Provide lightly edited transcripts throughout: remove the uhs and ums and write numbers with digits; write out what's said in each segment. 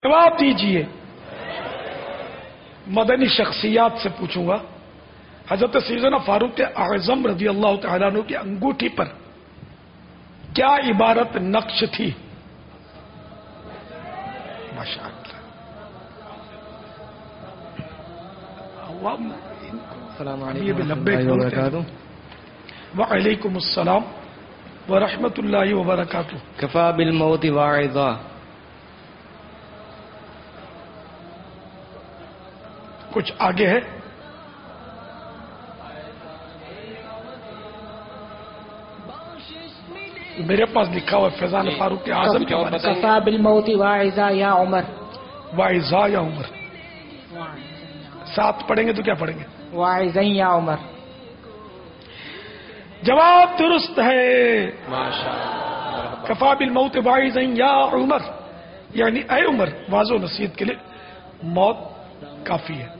جواب دیجئے. مدنی شخصیات سے پوچھوں گا. حضرت سیدنا فاروق اعظم رضی اللہ تعالیٰ عنہ کی انگوٹھی پر کیا عبارت نقش تھی؟ ماشاء اللہ. السلام علیکم ورحمۃ اللہ وبرکاتہ. وعلیکم السلام ورحمۃ اللہ وبرکاتہ. کفا بالموت واعظا. کچھ آگے ہے. میرے پاس لکھا ہوا فیضان فاروق اعظم کے بارے میں. کفا بالموت واعظا یا عمر. واعظا یا عمر. ساتھ پڑھیں گے تو کیا پڑھیں گے؟ واعظا یا عمر. جواب درست ہے. کفا بالموت واعظا یا عمر، یعنی اے عمر واضح و نصیحت کے لیے موت کافی ہے.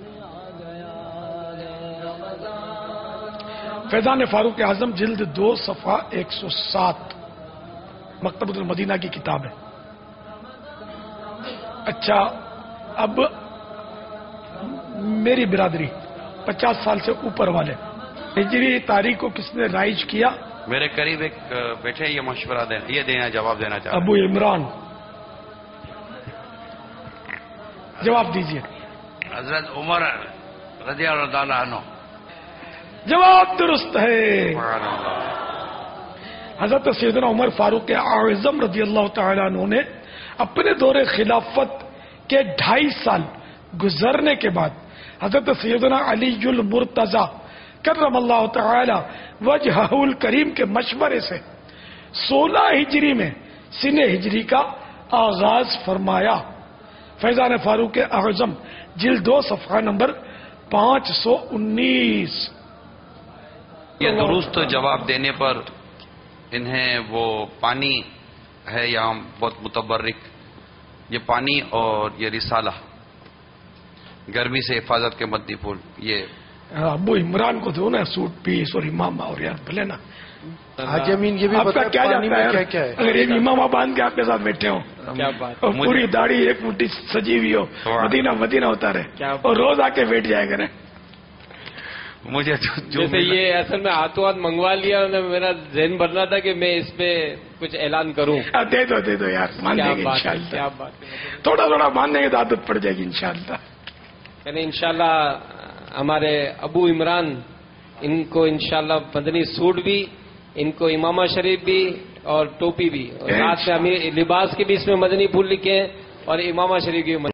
فیضان فاروق اعظم جلد 2 صفحہ 107 مکتبۃ المدینہ کی کتاب ہے. اچھا، اب میری برادری 50 سال سے اوپر والے ہجری تاریخ کو کس نے رائج کیا؟ میرے قریب ایک بیٹھے یہ مشورہ جواب دینا چاہتے ابو عمران. جواب دیجیے. حضرت عمر رضی اللہ تعالیٰ عنہ. جواب درست ہے. حضرت سیدنا عمر فاروق اعظم رضی اللہ تعالیٰ عنہ نے اپنے دور خلافت کے 2.5 سال گزرنے کے بعد حضرت سیدنا علی المرتضی کرم اللہ تعالی وجہہ الکریم کے مشورے سے 16 ہجری میں سن ہجری کا آغاز فرمایا. فیضان فاروق اعظم جلد 2 صفحہ نمبر 519. یہ درست جواب دینے پر انہیں وہ پانی ہے یہاں بہت متبرک، یہ پانی اور یہ رسالہ گرمی سے حفاظت کے مدنی پھول، یہ ابو عمران کو دو نا سوٹ پیس اور امامہ اور یار بھلے نا. حاجی امین یہ بھی آپ کا کیا پانی میں جاتا کیا ہے ہے؟ اگر ایک امامہ باندھ کے آپ کے ساتھ بیٹھے ہوں اور پوری داڑھی ایک مٹھی سجی ہوئی ہو، مدینہ مدینہ ہوتا رہے اور روز آ کے بیٹھ جائے کریں. مجھے جیسے یہ اصل میں ہاتھوں ہاتھ منگوا لیا، میرا ذہن بننا تھا کہ میں اس پہ کچھ اعلان کروں. دے دو یار، مان لیں گے انشاءاللہ. تھوڑا تھوڑا مان لیں گے تو عادت پڑ جائے گی انشاءاللہ. یعنی انشاءاللہ ہمارے ابو عمران ان کو انشاءاللہ مدنی سوٹ بھی، ان کو امامہ شریف بھی اور ٹوپی بھی، اور ساتھ میں لباس کے بھی اس میں مدنی پھول لکھے ہیں اور امامہ شریف کی